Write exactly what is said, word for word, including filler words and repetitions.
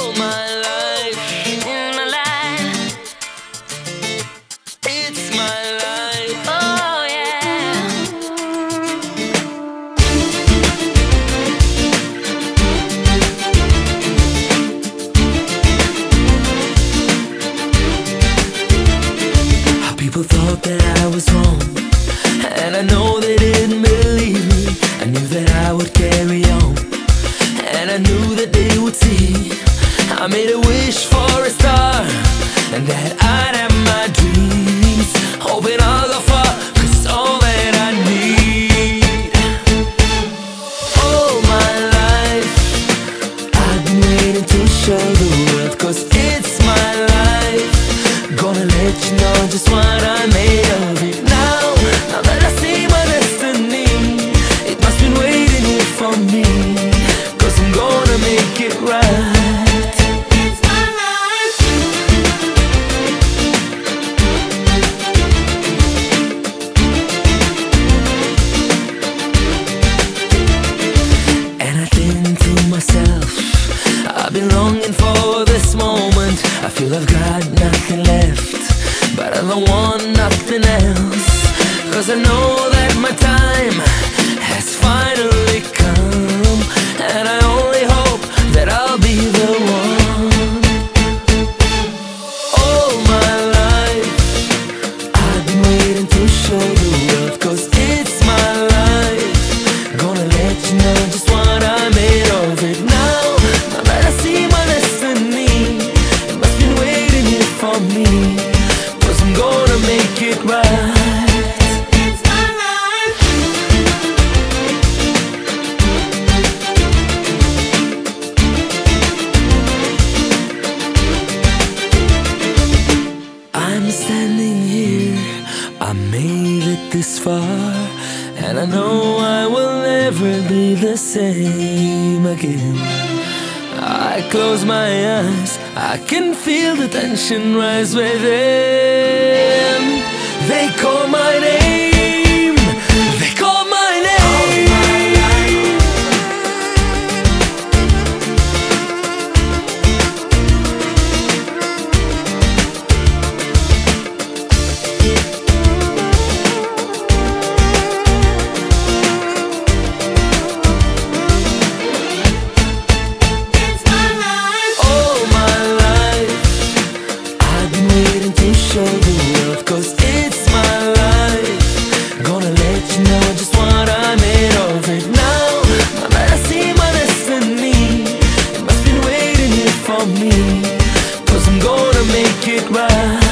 all my life, in my life. it's my life. Oh yeah. How people thought that I was wrong, and I know they didn't believe me. I knew that I would carry on, and I knew that they would see. I made a wish for a star, and that I'd have my dreams, hoping I'll go far, 'cause it's all that I need. All my life I've been waiting to show the world, 'cause it's my life. Gonna let you know just what I made of it. Now, now that I see my destiny, it must been waiting here for me, 'cause I'm gonna make it right. I've been longing for this moment. I feel I've got nothing left, but I don't want nothing else, 'cause I know that my time has finally come, and I only hope that I'll be the one. All my life I've been waiting to show the world, 'cause it's my life. Gonna let you know just what I made of it. Now, now that I see my destiny, it must been waiting here for me, 'cause I'm gonna make it right. It's my life. I'm standing here, I made it this far, and I know I will never be the same again. I close my eyes, I can feel the tension rise within. They call my name, they call my name. Show the world, 'cause it's my life. Gonna let you know just what I made of it. Now, now that I see my destiny, it must been waiting here for me, 'cause I'm gonna make it right.